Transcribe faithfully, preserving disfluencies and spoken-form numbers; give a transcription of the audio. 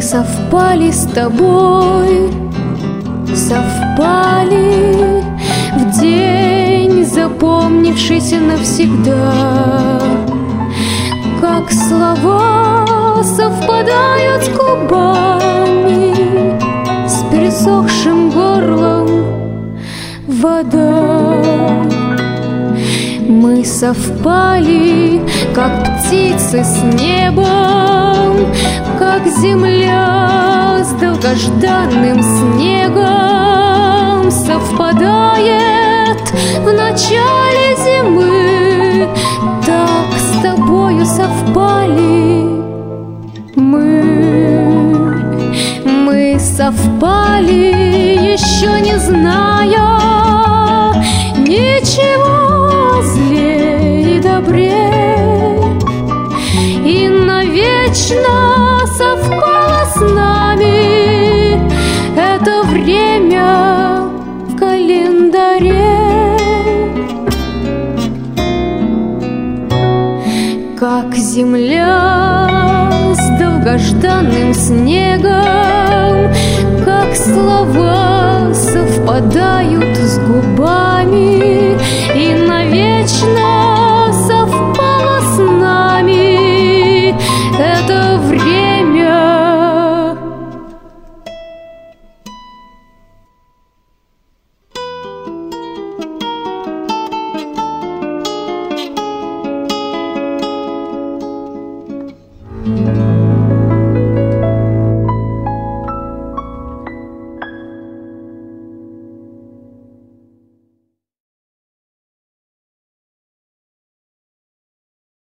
Мы совпали с тобой, совпали в день, запомнившийся навсегда. Как слова совпадают с губами, с пересохшим горлом вода. Мы совпали, как птицы с небом, как земля с долгожданным снегом совпадает в начале зимы. Так с тобою совпали мы. Мы совпали, еще не зная ничего злее и добрее, и навечно совпало с нами это время в календаре. Как земля с долгожданным снегом, как слова совпадают